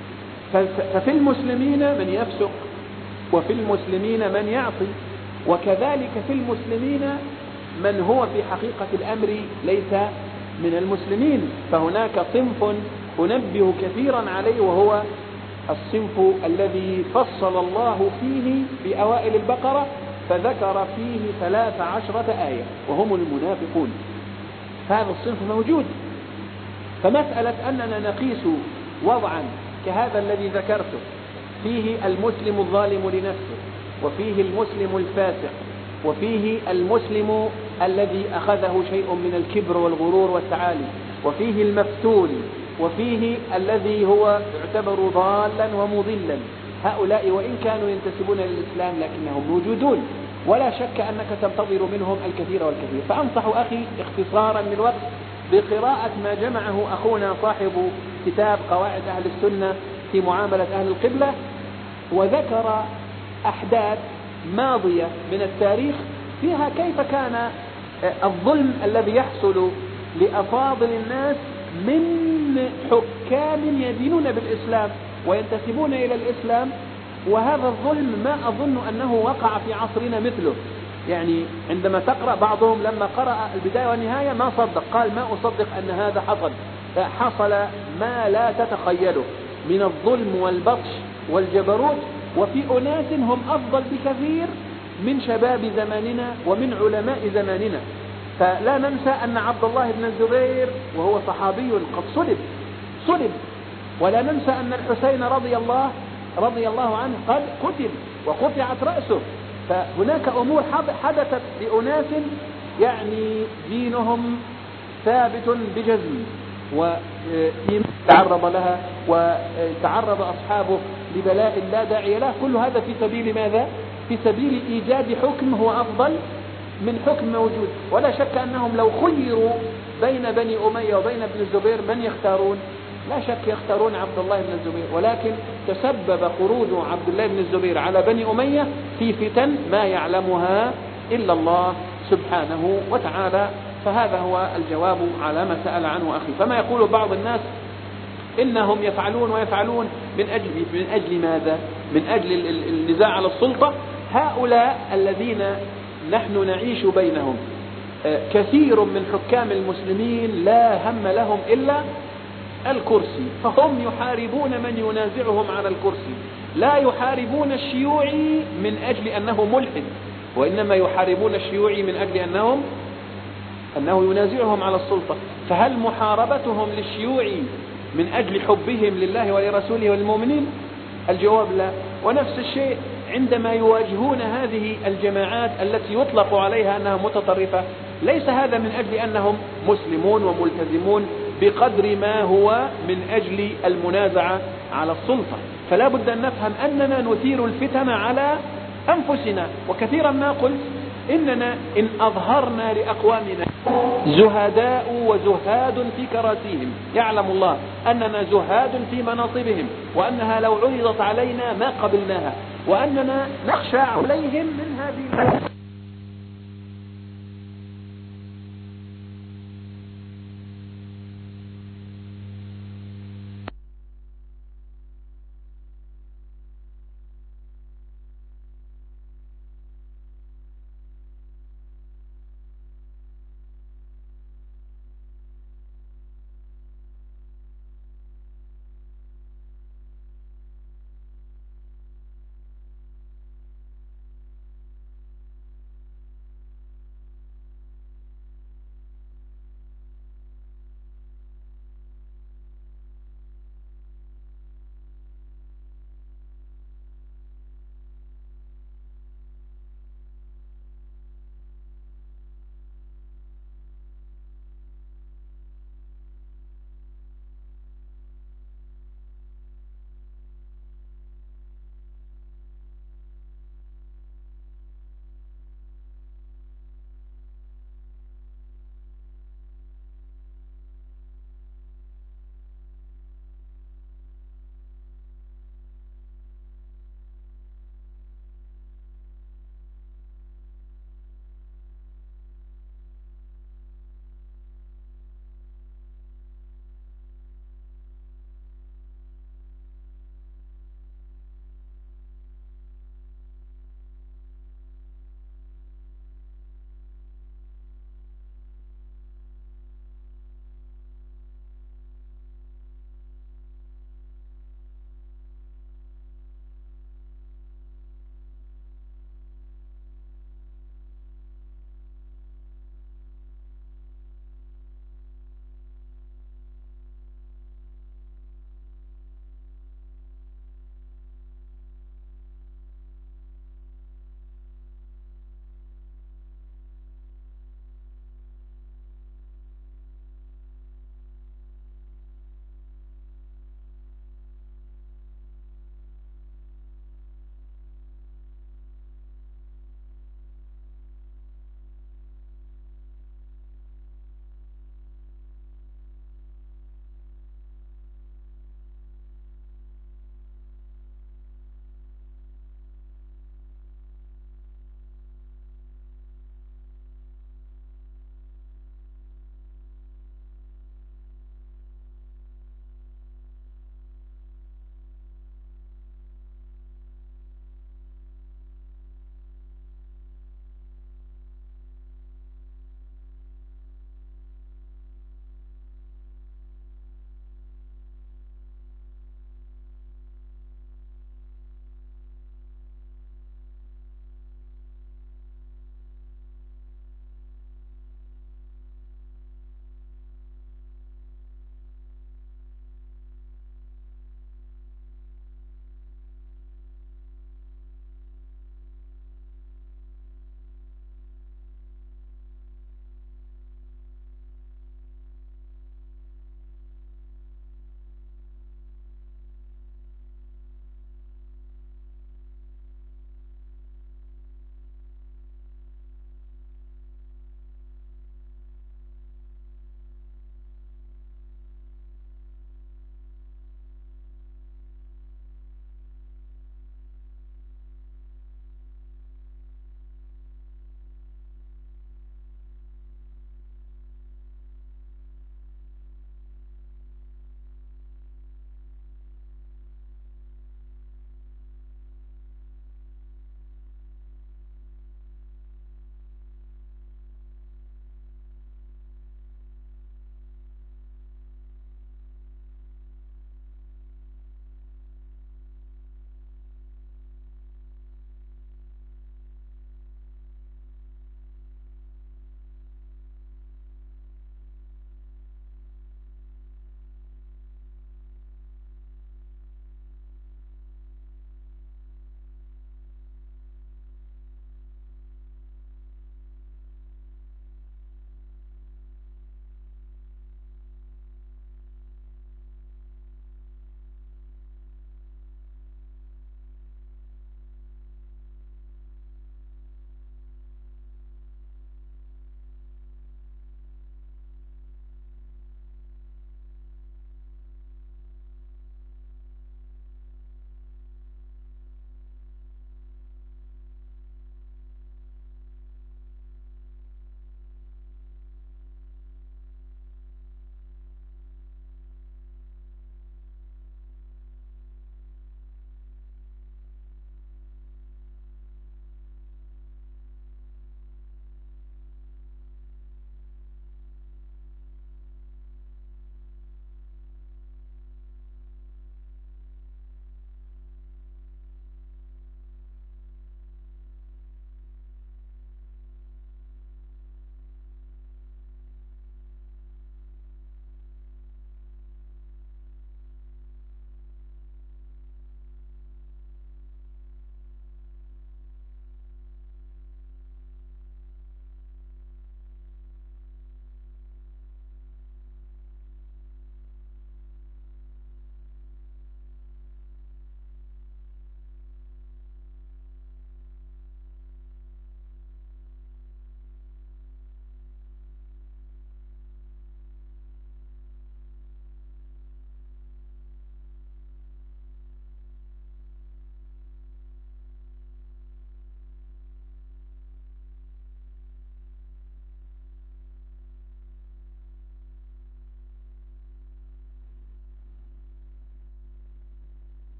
Speaker 1: ففي المسلمين من يفسق، وفي المسلمين من يعصي، وكذلك في المسلمين من هو في حقيقة الأمر ليس من المسلمين. فهناك صنف أنبه كثيرا عليه، وهو الصنف الذي فصل الله فيه في أوائل البقرة فذكر فيه 13 آية، وهم المنافقون. هذا الصنف موجود. فمسألة أننا نقيس وضعا كهذا الذي ذكرته فيه المسلم الظالم لنفسه، وفيه المسلم الفاسق، وفيه المسلم الذي أخذه شيء من الكبر والغرور والتعالي، وفيه المفتون، وفيه الذي هو يعتبر ضالا ومضلا. هؤلاء وإن كانوا ينتسبون للإسلام لكنهم موجودون، ولا شك أنك تنتظر منهم الكثير والكثير. فأنصح أخي اختصارا للوقت بقراءة ما جمعه أخونا صاحب كتاب قواعد أهل السنة في معاملة أهل القبلة، وذكر أحداث ماضية من التاريخ فيها كيف كان الظلم الذي يحصل لأفاضل الناس من حكام يدينون بالإسلام وينتسبون إلى الإسلام. وهذا الظلم ما أظن أنه وقع في عصرنا مثله. يعني عندما تقرأ بعضهم لما قرأ البداية والنهاية ما صدق، قال ما أصدق أن هذا حصل. حصل ما لا تتخيله من الظلم والبطش والجبروت، وفي أناس هم أفضل بكثير من شباب زماننا ومن علماء زماننا. فلا ننسى أن عبد الله بن الزبير وهو صحابي قد صلب، ولا ننسى أن الحسين رضي الله عنه قد قتل وقطعت رأسه. فهناك أمور حدثت لأناس يعني دينهم ثابت بجزم، وتعرض لها وتعرض أصحابه لبلاء لا داعي له. كل هذا في سبيل ماذا؟ في سبيل إيجاد حكم هو أفضل من حكم موجود. ولا شك أنهم لو خيروا بين بني أمية وبين ابن الزبير من يختارون؟ لا شك يختارون عبد الله بن الزبير، ولكن تسبب خروج عبد الله بن الزبير على بني أمية في فتن ما يعلمها إلا الله سبحانه وتعالى. فهذا هو الجواب على ما سأل عنه أخي. فما يقول بعض الناس إنهم يفعلون من أجل ماذا؟ من أجل النزاع على السلطة. هؤلاء الذين نحن نعيش بينهم كثير من حكام المسلمين لا هم لهم إلا الكرسي، فهم يحاربون من ينازعهم على الكرسي، لا يحاربون الشيوعي من أجل أنه ملحد، وإنما يحاربون الشيوعي من أجل أنه ينازعهم على السلطة. فهل محاربتهم للشيوعي من أجل حبهم لله ولرسوله والمؤمنين؟ الجواب لا. ونفس الشيء عندما يواجهون هذه الجماعات التي يطلق عليها أنها متطرفة، ليس هذا من أجل أنهم مسلمون وملتزمون بقدر ما هو من أجل المنازعة على السلطة. فلا بد أن نفهم أننا نثير الفتن على أنفسنا. وكثيرا ما قلت إننا إن أظهرنا لأقوامنا زهداء وزهاد في كراسيهم، يعلم الله أننا زهاد في مناصبهم، وأنها لو عرضت علينا ما قبلناها، وأننا نخشى عليهم من هذه